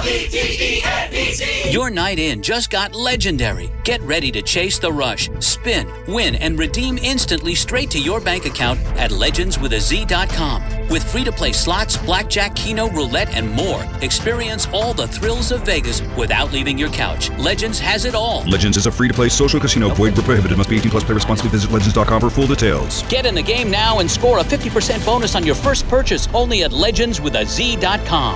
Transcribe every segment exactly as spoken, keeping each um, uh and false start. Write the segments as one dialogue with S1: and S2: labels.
S1: Your night in just got legendary. Get ready to chase the rush, spin, win, and redeem instantly straight to your bank account at legends with a z dot com. With free-to-play slots, blackjack, keno, roulette, and more, experience all the thrills of Vegas without leaving your couch. Legends has it all.
S2: Legends is a free-to-play social casino. Void where prohibited. Must be eighteen plus. Play responsibly. Visit legends dot com for full details.
S1: Get in the game now and score a fifty percent bonus on your first purchase only at legends with a z dot com.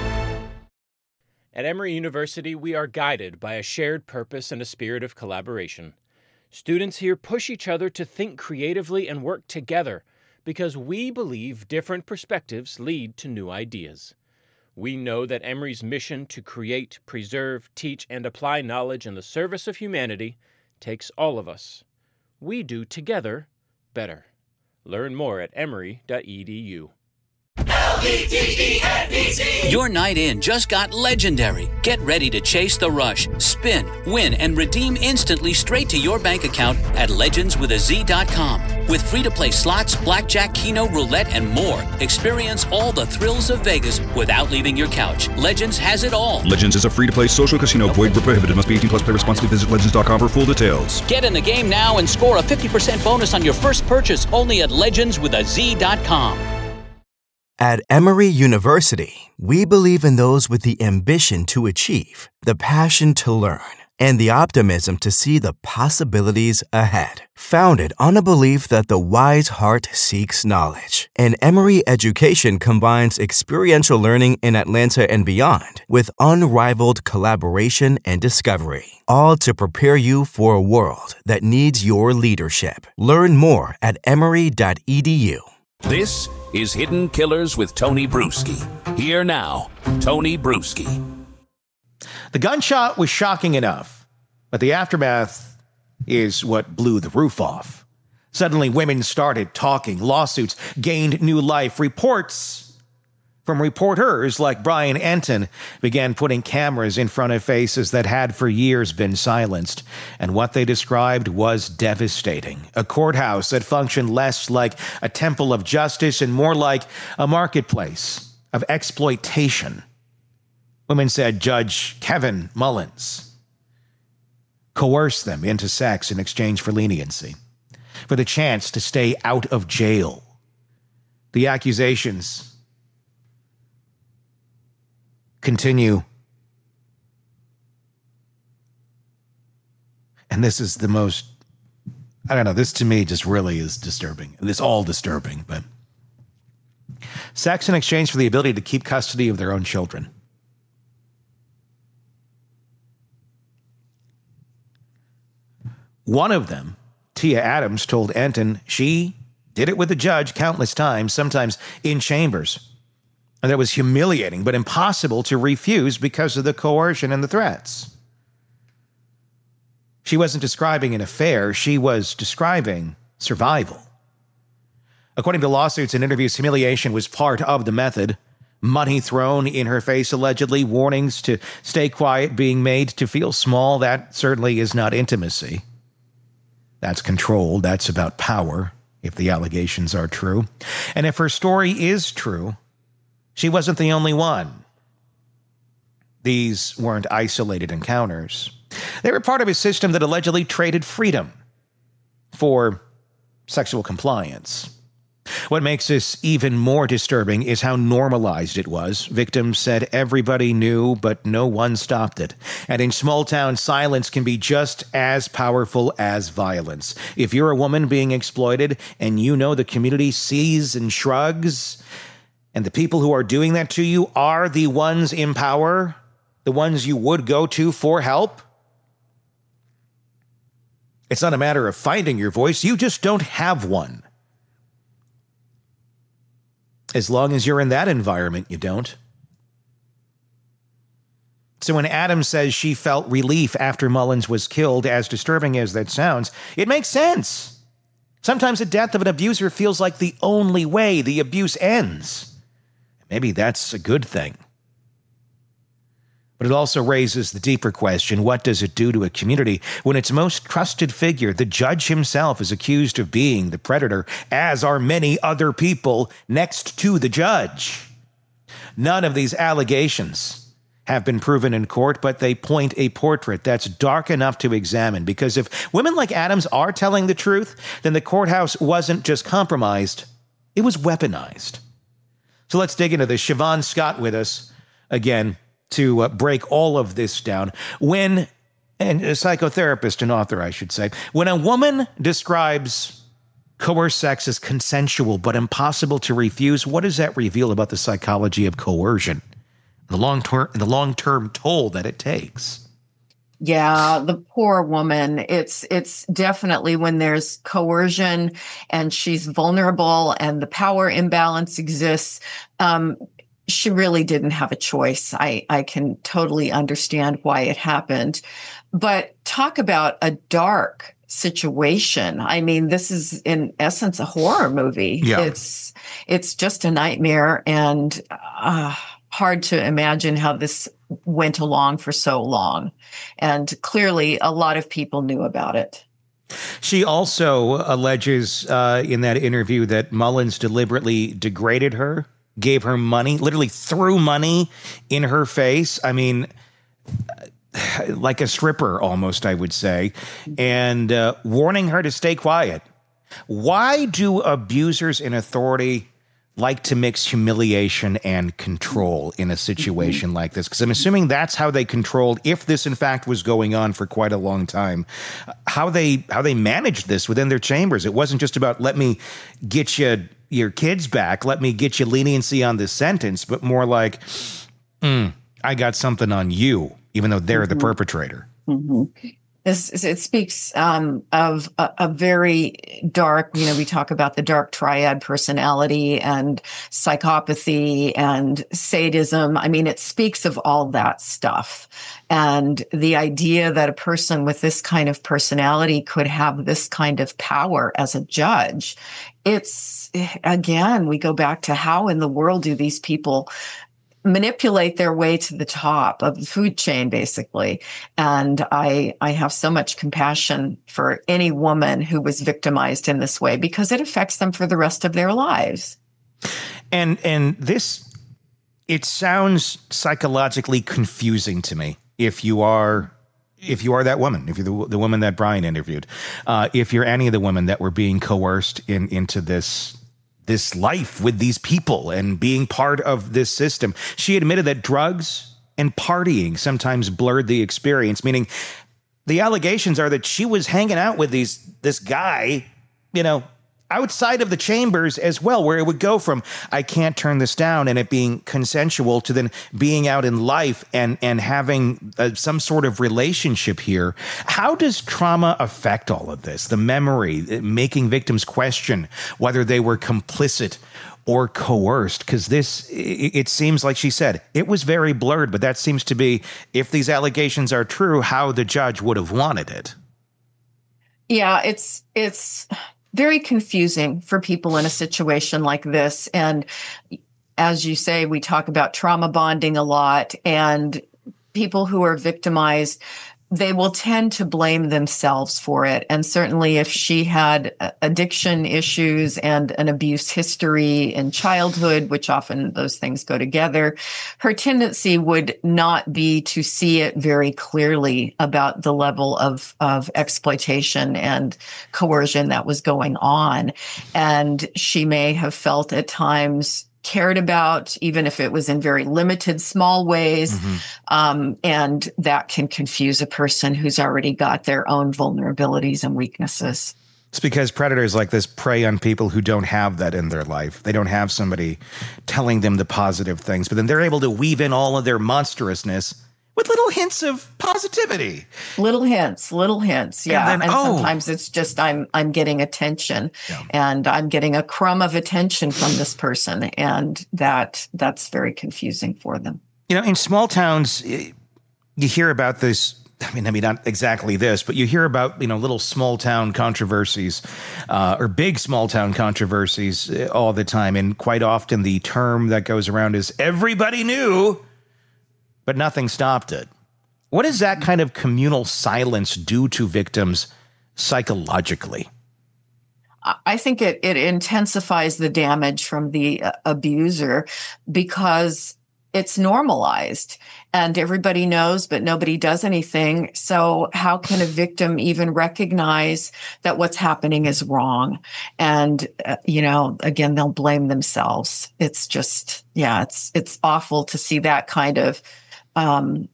S3: At Emory University, we are guided by a shared purpose and a spirit of collaboration. Students here push each other to think creatively and work together because we believe different perspectives lead to new ideas. We know that Emory's mission to create, preserve, teach, and apply knowledge in the service of humanity takes all of us. We do together better. Learn more at emory dot e d u.
S4: L E D E N E Z.
S1: Your night in just got legendary. Get ready to chase the rush, spin, win, and redeem instantly straight to your bank account at legends with a z dot com. With free-to-play slots, blackjack, keno, roulette, and more, experience all the thrills of Vegas without leaving your couch. Legends has it all.
S2: Legends is a free-to-play social casino. Void where prohibited. Must be eighteen plus. Play responsibly. Visit legends dot com for full details.
S1: Get in the game now and score a fifty percent bonus on your first purchase only at legends with a z dot com.
S5: At Emory University, we believe in those with the ambition to achieve, the passion to learn, and the optimism to see the possibilities ahead. Founded on a belief that the wise heart seeks knowledge, and Emory education combines experiential learning in Atlanta and beyond with unrivaled collaboration and discovery, all to prepare you for a world that needs your leadership. Learn more at emory dot e d u.
S6: This is Hidden Killers with Tony Bruschi. Here now, Tony Bruschi.
S7: The gunshot was shocking enough, but the aftermath is what blew the roof off. Suddenly, women started talking. Lawsuits gained new life. Reports from reporters like Brian Enton began putting cameras in front of faces that had for years been silenced. And what they described was devastating. A courthouse that functioned less like a temple of justice and more like a marketplace of exploitation. Women said Judge Kevin Mullins coerced them into sex in exchange for leniency, for the chance to stay out of jail. The accusations continue. And this is the most, I don't know, this to me just really is disturbing. It's all disturbing, but sex in exchange for the ability to keep custody of their own children. One of them, Tia Adams, told Enton she did it with the judge countless times, sometimes in chambers. And that was humiliating, but impossible to refuse because of the coercion and the threats. She wasn't describing an affair, she was describing survival. According to lawsuits and interviews, humiliation was part of the method. Money thrown in her face, allegedly, warnings to stay quiet being made to feel small. That certainly is not intimacy. That's control, that's about power, if the allegations are true. And if her story is true, she wasn't the only one. These weren't isolated encounters. They were part of a system that allegedly traded freedom for sexual compliance. What makes this even more disturbing is how normalized it was. Victims said everybody knew, but no one stopped it. And in small town, silence can be just as powerful as violence. If you're a woman being exploited and you know the community sees and shrugs, and the people who are doing that to you are the ones in power, the ones you would go to for help, it's not a matter of finding your voice. You just don't have one. As long as you're in that environment, you don't. So when Adams says she felt relief after Mullins was killed, as disturbing as that sounds, it makes sense. Sometimes the death of an abuser feels like the only way the abuse ends. Maybe that's a good thing. But it also raises the deeper question, what does it do to a community when its most trusted figure, the judge himself, is accused of being the predator, as are many other people next to the judge? None of these allegations have been proven in court, but they point a portrait that's dark enough to examine. Because if women like Adams are telling the truth, then the courthouse wasn't just compromised, it was weaponized. So let's dig into this. Siobhan Scott with us again to uh, break all of this down. When, and a psychotherapist and author, I should say, when a woman describes coerced sex as consensual but impossible to refuse, what does that reveal about the psychology of coercion? The long-term, the long-term toll that it takes.
S8: Yeah, the poor woman. It's it's definitely when there's coercion and she's vulnerable and the power imbalance exists. Um, she really didn't have a choice. I, I can totally understand why it happened. But talk about a dark situation. I mean, this is in essence a horror movie.
S7: Yeah.
S8: It's it's just a nightmare, and uh, hard to imagine how this went along for so long. And clearly a lot of people knew about it.
S7: She also alleges uh, in that interview that Mullins deliberately degraded her, gave her money, literally threw money in her face. I mean, like a stripper almost, I would say, and uh, warning her to stay quiet. Why do abusers in authority like to mix humiliation and control in a situation like this? Because I'm assuming that's how they controlled, if this in fact was going on for quite a long time, how they how they managed this within their chambers. It wasn't just about, let me get you your kids back, let me get you leniency on this sentence, but more like, mm, I got something on you, even though they're mm-hmm. the perpetrator.
S8: Mm-hmm. This, it speaks um, of a, a very dark, you know, we talk about the dark triad personality and psychopathy and sadism. I mean, it speaks of all that stuff. And the idea that a person with this kind of personality could have this kind of power as a judge, it's, again, we go back to how in the world do these people manipulate their way to the top of the food chain, basically. And I, I have so much compassion for any woman who was victimized in this way, because it affects them for the rest of their lives.
S7: And, and this, it sounds psychologically confusing to me. If you are, if you are that woman, if you're the, the woman that Brian interviewed, uh, if you're any of the women that were being coerced in, into this, this life with these people and being part of this system. She admitted that drugs and partying sometimes blurred the experience, meaning the allegations are that she was hanging out with these this guy, you know, outside of the chambers as well, where it would go from, I can't turn this down, and it being consensual, to then being out in life and, and having uh, some sort of relationship here. How does trauma affect all of this? The memory, making victims question whether they were complicit or coerced, because this, it, it seems like she said, it was very blurred, but that seems to be, if these allegations are true, how the judge would have wanted it.
S8: Yeah, it's, it's, very confusing for people in a situation like this. And as you say, we talk about trauma bonding a lot, and people who are victimized, they will tend to blame themselves for it. And certainly if she had addiction issues and an abuse history in childhood, which often those things go together, her tendency would not be to see it very clearly about the level of, of exploitation and coercion that was going on. And she may have felt at times cared about, even if it was in very limited, small ways. Mm-hmm. Um, and that can confuse a person who's already got their own vulnerabilities and weaknesses.
S7: It's because predators like this prey on people who don't have that in their life. They don't have somebody telling them the positive things, but then they're able to weave in all of their monstrousness with little hints of positivity.
S8: Little hints, little hints, yeah.
S7: And, then,
S8: and
S7: oh.
S8: sometimes it's just I'm I'm getting attention, yeah. and I'm getting a crumb of attention from this person, and that that's very confusing for them.
S7: You know, in small towns, you hear about this. I mean, I mean, not exactly this, but you hear about, you know, little small town controversies uh, or big small town controversies all the time, and quite often the term that goes around is "everybody knew." But nothing stopped it. What does that kind of communal silence do to victims psychologically?
S8: I think it, it intensifies the damage from the uh, abuser, because it's normalized and everybody knows, but nobody does anything. So how can a victim even recognize that what's happening is wrong? And, uh, you know, again, they'll blame themselves. It's just, yeah, it's, it's awful to see that kind of, um,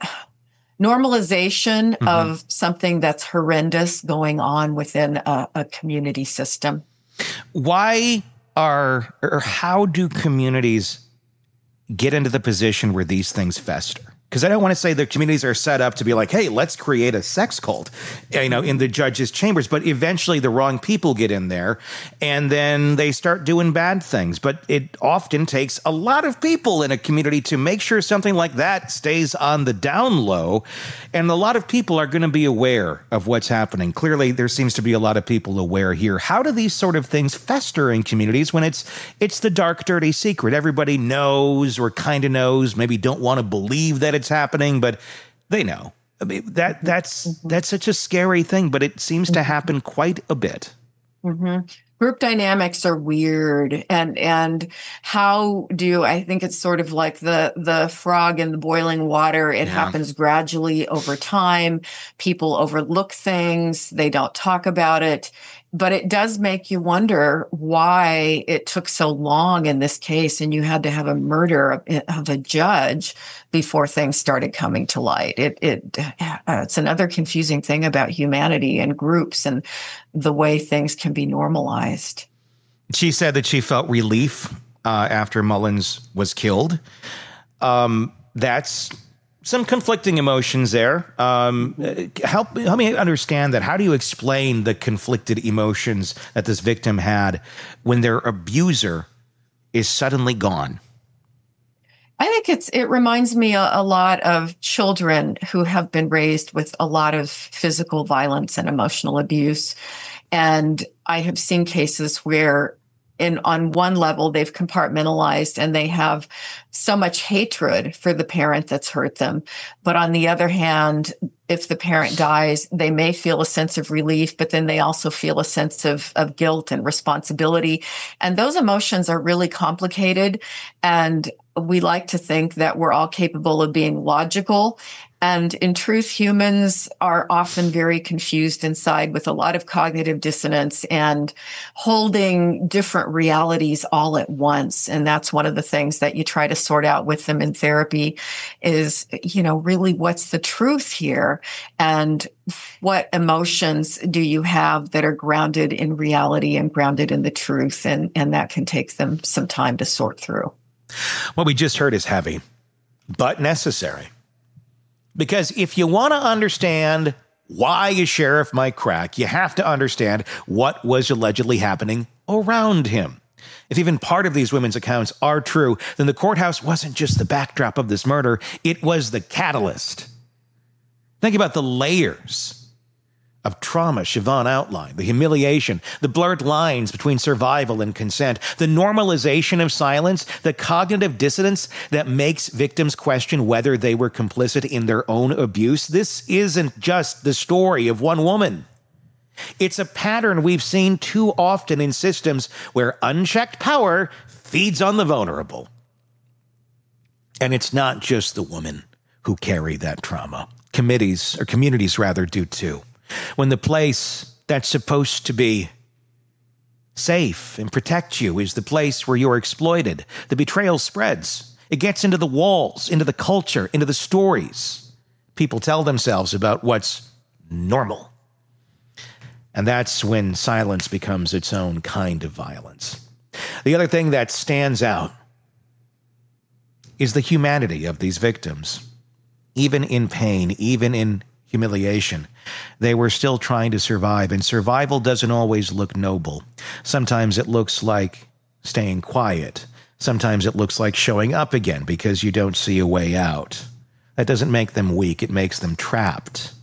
S8: normalization mm-hmm. of something that's horrendous going on within a, a community system.
S7: Why are, or how do communities get into the position where these things fester? Because I don't want to say the communities are set up to be like, hey, let's create a sex cult, you know, in the judges' chambers. But eventually the wrong people get in there and then they start doing bad things. But it often takes a lot of people in a community to make sure something like that stays on the down low. And a lot of people are going to be aware of what's happening. Clearly, there seems to be a lot of people aware here. How do these sort of things fester in communities when it's it's the dark, dirty secret? Everybody knows or kind of knows, maybe don't want to believe that it's happening, but they know. I mean, that that's that's such a scary thing, but it seems to happen quite a bit.
S8: Mm-hmm. Group dynamics are weird, and and how do I think it's sort of like the the frog in the boiling water. It yeah. happens gradually over time. People overlook things; they don't talk about it. But it does make you wonder why it took so long in this case, and you had to have a murder of, of a judge before things started coming to light. It it uh, it's another confusing thing about humanity and groups and the way things can be normalized.
S7: She said that she felt relief uh, after Mullins was killed. Um, that's some conflicting emotions there. Um, help, help me understand that. How do you explain the conflicted emotions that this victim had when their abuser is suddenly gone?
S8: I think it's it reminds me a, a lot of children who have been raised with a lot of physical violence and emotional abuse. And I have seen cases where in on one level, they've compartmentalized and they have so much hatred for the parent that's hurt them. But on the other hand, if the parent dies, they may feel a sense of relief, but then they also feel a sense of, of guilt and responsibility. And those emotions are really complicated. And we like to think that we're all capable of being logical. And in truth, humans are often very confused inside with a lot of cognitive dissonance and holding different realities all at once. And that's one of the things that you try to sort out with them in therapy is, you know, really what's the truth here? And what emotions do you have that are grounded in reality and grounded in the truth? And, and that can take them some time to sort through.
S7: What we just heard is heavy, but necessary. Because if you want to understand why a sheriff might crack, you have to understand what was allegedly happening around him. If even part of these women's accounts are true, then the courthouse wasn't just the backdrop of this murder, it was the catalyst. Think about the layers of trauma Siobhan outlined, the humiliation, the blurred lines between survival and consent, the normalization of silence, the cognitive dissonance that makes victims question whether they were complicit in their own abuse. This isn't just the story of one woman. It's a pattern we've seen too often in systems where unchecked power feeds on the vulnerable. And it's not just the women who carry that trauma. Committees, or communities rather, do too. When the place that's supposed to be safe and protect you is the place where you're exploited, the betrayal spreads. It gets into the walls, into the culture, into the stories people tell themselves about what's normal. And that's when silence becomes its own kind of violence. The other thing that stands out is the humanity of these victims. Even in pain, even in humiliation, they were still trying to survive, and survival doesn't always look noble. Sometimes it looks like staying quiet. Sometimes it looks like showing up again because you don't see a way out. That doesn't make them weak, it makes them trapped.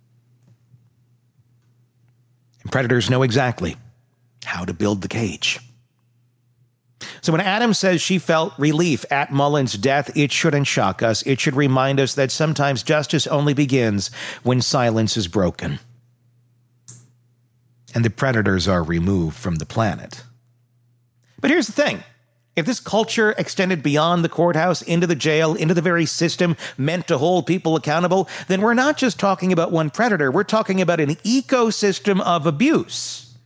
S7: And predators know exactly how to build the cage. So when Adam says she felt relief at Mullins' death, it shouldn't shock us. It should remind us that sometimes justice only begins when silence is broken and the predators are removed from the planet. But here's the thing. If this culture extended beyond the courthouse, into the jail, into the very system meant to hold people accountable, then we're not just talking about one predator, we're talking about an ecosystem of abuse.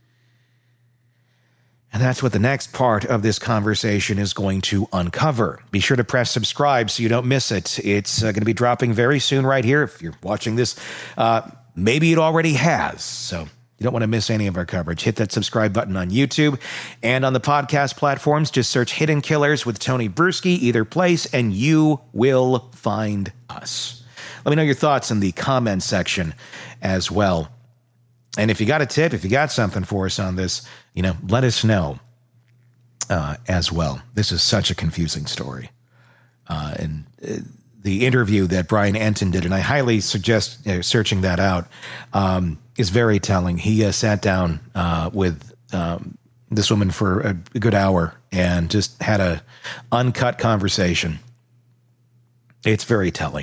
S7: And that's what the next part of this conversation is going to uncover. Be sure to press subscribe so you don't miss it. It's uh, going to be dropping very soon right here. If you're watching this, uh, maybe it already has, so you don't want to miss any of our coverage. Hit that subscribe button on YouTube and on the podcast platforms. Just search Hidden Killers with Tony Bruschi, either place, and you will find us. Let me know your thoughts in the comment section as well. And if you got a tip, if you got something for us on this, you know, let us know uh, as well. This is such a confusing story. Uh, and uh, the interview that Brian Entin did, and I highly suggest uh, searching that out, um, is very telling. He uh, sat down uh, with um, this woman for a, a good hour and just had a uncut conversation. It's very telling.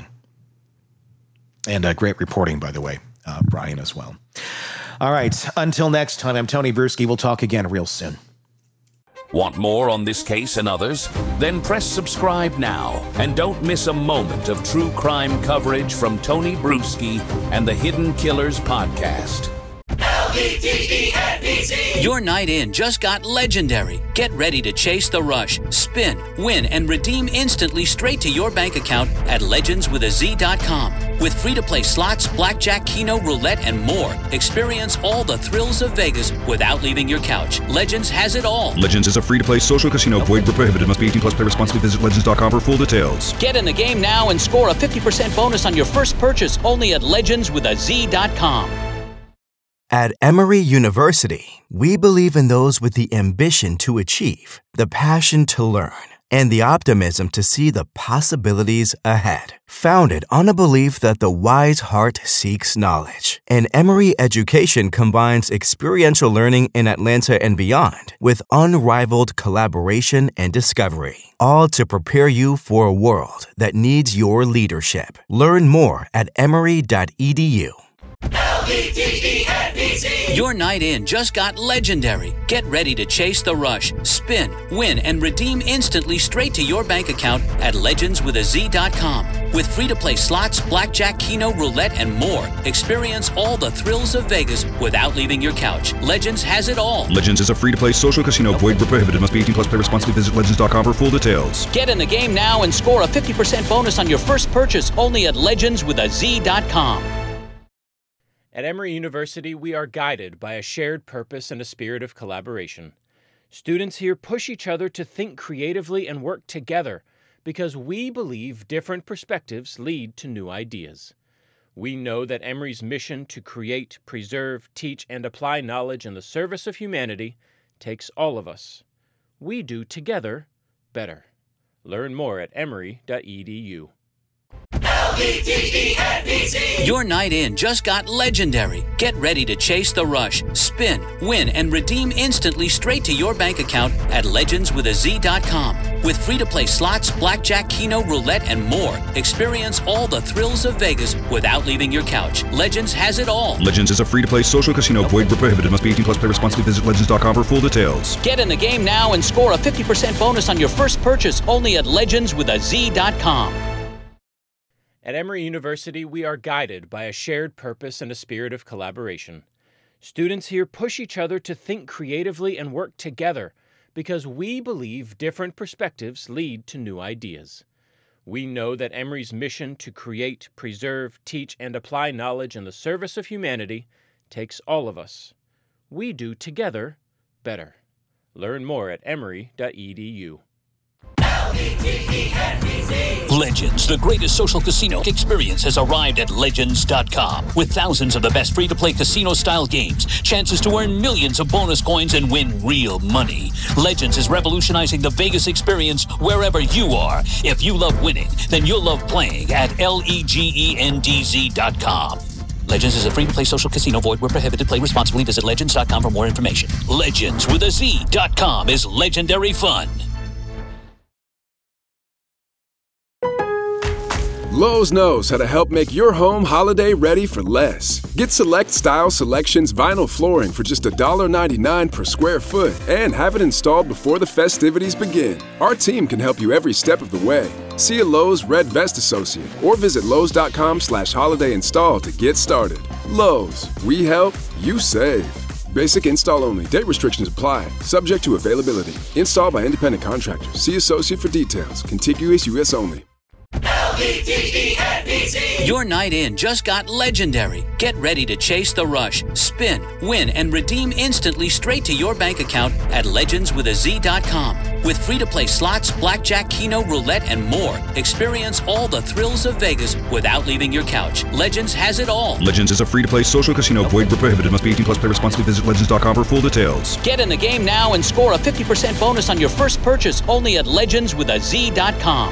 S7: And uh, great reporting, by the way, uh, Brian as well. All right, until next time, I'm Tony Bruschi. We'll talk again real soon.
S6: Want more on this case and others? Then press subscribe now and don't miss a moment of true crime coverage from Tony Bruschi and the Hidden Killers podcast.
S4: L E D E N B C.
S1: Your night in just got legendary. Get ready to chase the rush, spin, win, and redeem instantly straight to your bank account at legends with a z dot com. With free-to-play slots, blackjack, keno, roulette, and more, experience all the thrills of Vegas without leaving your couch. Legends has it all.
S2: Legends is a free-to-play social casino. Void where prohibited. Must be eighteen plus. Play responsibly. Visit legends dot com for full details.
S1: Get in the game now and score a fifty percent bonus on your first purchase only at legends with a z dot com.
S5: At Emory University, we believe in those with the ambition to achieve, the passion to learn, and the optimism to see the possibilities ahead. Founded on a belief that the wise heart seeks knowledge, and Emory education combines experiential learning in Atlanta and beyond with unrivaled collaboration and discovery, all to prepare you for a world that needs your leadership. Learn more at emory dot e d u.
S4: L E D E N B C.
S1: Your night in just got legendary. Get ready to chase the rush, spin, win, and redeem instantly straight to your bank account at legends with a z dot com. With free-to-play slots, blackjack, keno, roulette, and more, experience all the thrills of Vegas without leaving your couch. Legends has it all.
S2: Legends is a free-to-play social casino. Void where prohibited. Must be eighteen plus. Play responsibly. Visit legends dot com for full details.
S1: Get in the game now and score a fifty percent bonus on your first purchase only at legends with a z dot com.
S3: At Emory University, we are guided by a shared purpose and a spirit of collaboration. Students here push each other to think creatively and work together because we believe different perspectives lead to new ideas. We know that Emory's mission to create, preserve, teach, and apply knowledge in the service of humanity takes all of us. We do together better. Learn more at emory dot e d u.
S4: L E D E N B C.
S1: Your night in just got legendary. Get ready to chase the rush, spin, win, and redeem instantly straight to your bank account at legends with a z dot com. With free-to-play slots, blackjack, keno, roulette, and more, experience all the thrills of Vegas without leaving your couch. Legends has it all.
S2: Legends is a free-to-play social casino. Void where prohibited. Must be eighteen plus. Play responsibly. Visit legends dot com for full details.
S1: Get in the game now and score a fifty percent bonus on your first purchase only at legends with a z dot com.
S3: At Emory University, we are guided by a shared purpose and a spirit of collaboration. Students here push each other to think creatively and work together because we believe different perspectives lead to new ideas. We know that Emory's mission to create, preserve, teach, and apply knowledge in the service of humanity takes all of us. We do together better. Learn more at emory dot e d u.
S1: Legends, the greatest social casino experience, has arrived at legends dot com. With thousands of the best free-to-play casino-style games, chances to earn millions of bonus coins and win real money. Legends is revolutionizing the Vegas experience wherever you are. If you love winning, then you'll love playing at legends dot com. Legends is a free-to-play social casino. Void where prohibited. Play responsibly. Visit legends dot com for more information. Legends with a Z dot com is legendary fun.
S9: Lowe's knows how to help make your home holiday ready for less. Get Select Style Selections vinyl flooring for just one ninety-nine per square foot and have it installed before the festivities begin. Our team can help you every step of the way. See a Lowe's Red Vest associate or visit Lowe's.com slash holiday install to get started. Lowe's, we help, you save. Basic install only. Date restrictions apply. Subject to availability. Installed by independent contractors. See associate for details. Contiguous U S only.
S4: L E D E N B C.
S1: Your night in just got legendary. Get ready to chase the rush, spin, win, and redeem instantly straight to your bank account at legends with a z dot com. With free-to-play slots, blackjack, keno, roulette, and more, experience all the thrills of Vegas without leaving your couch. Legends has it all.
S2: Legends is a free-to-play social casino. Void where prohibited. Must be eighteen plus. Play responsibly. Visit legends dot com for full details.
S1: Get in the game now and score a fifty percent bonus on your first purchase only at legends with a z dot com.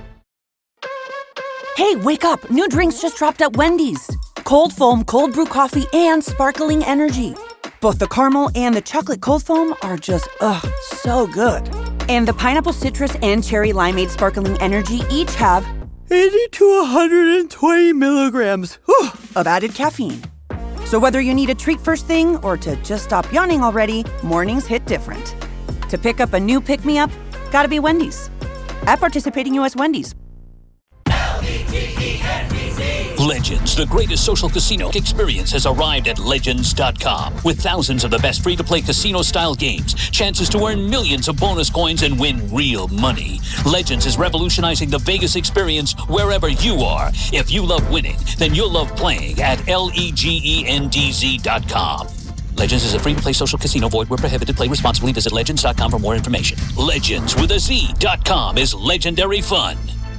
S10: Hey, wake up! New drinks just dropped at Wendy's. Cold foam, cold brew coffee, and sparkling energy. Both the caramel and the chocolate cold foam are just, ugh, so good. And the pineapple citrus and cherry limeade sparkling energy each have eighty to one hundred twenty milligrams whew, of added caffeine. So whether you need a treat first thing or to just stop yawning already, mornings hit different. To pick up a new pick-me-up, gotta be Wendy's. At participating U S Wendy's.
S1: Legends, the greatest social casino experience, has arrived at legends dot com. With thousands of the best free-to-play casino-style games, chances to earn millions of bonus coins and win real money. Legends is revolutionizing the Vegas experience wherever you are. If you love winning, then you'll love playing at legends dot com. Legends is a free-to-play social casino. Void where prohibited. Play responsibly. Visit legends dot com for more information. Legends with a Z dot com is legendary fun.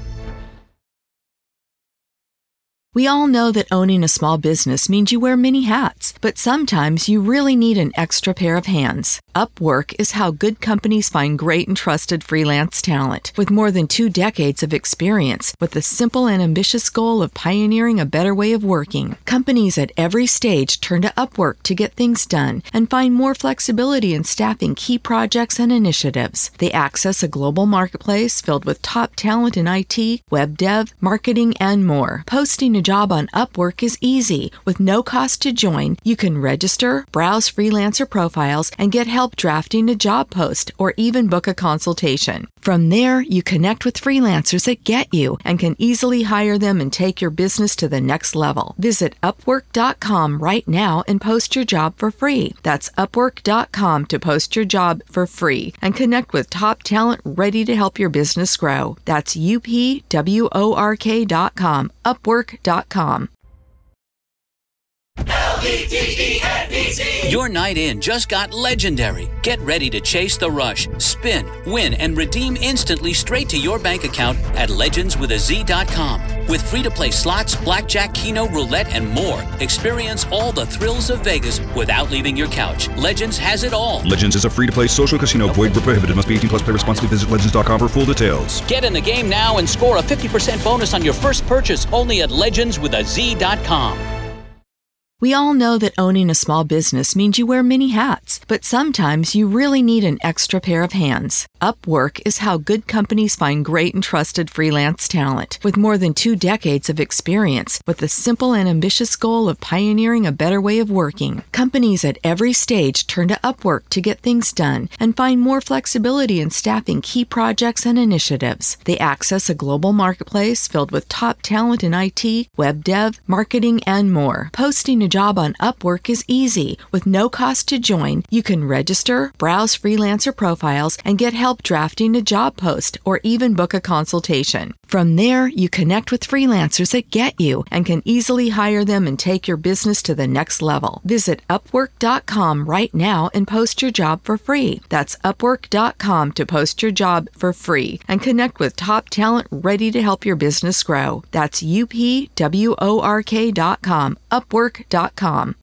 S11: We all know that owning a small business means you wear many hats, but sometimes you really need an extra pair of hands. Upwork is how good companies find great and trusted freelance talent. With more than two decades of experience, with the simple and ambitious goal of pioneering a better way of working, companies at every stage turn to Upwork to get things done and find more flexibility in staffing key projects and initiatives. They access a global marketplace filled with top talent in I T, web dev, marketing, and more. Posting a job on Upwork is easy. With no cost to join, you can register, browse freelancer profiles, and get help drafting a job post or even book a consultation. From there, you connect with freelancers that get you and can easily hire them and take your business to the next level. Visit upwork dot com right now and post your job for free. That's upwork dot com to post your job for free and connect with top talent ready to help your business grow. That's U P W O R K dot com, upwork dot com.
S4: L E D E N B C.
S1: Your night in just got legendary. Get ready to chase the rush, spin, win, and redeem instantly straight to your bank account at legends with a z dot com. With free-to-play slots, blackjack, keno, roulette, and more, experience all the thrills of Vegas without leaving your couch. Legends has it all.
S2: Legends is a free-to-play social casino. Void where prohibited. Must be eighteen plus. Play responsibly. Visit legends dot com for full details.
S1: Get in the game now and score a fifty percent bonus on your first purchase only at legends with a z dot com.
S11: We all know that owning a small business means you wear many hats, but sometimes you really need an extra pair of hands. Upwork is how good companies find great and trusted freelance talent. With more than two decades of experience, with the simple and ambitious goal of pioneering a better way of working, companies at every stage turn to Upwork to get things done and find more flexibility in staffing key projects and initiatives. They access a global marketplace filled with top talent in I T, web dev, marketing, and more. Posting a job on Upwork is easy. With no cost to join, you can register, browse freelancer profiles, and get help drafting a job post or even book a consultation. From there, you connect with freelancers that get you and can easily hire them and take your business to the next level. Visit upwork dot com right now and post your job for free. That's upwork dot com to post your job for free and connect with top talent ready to help your business grow. That's U P W O R K dot com, upwork dot com.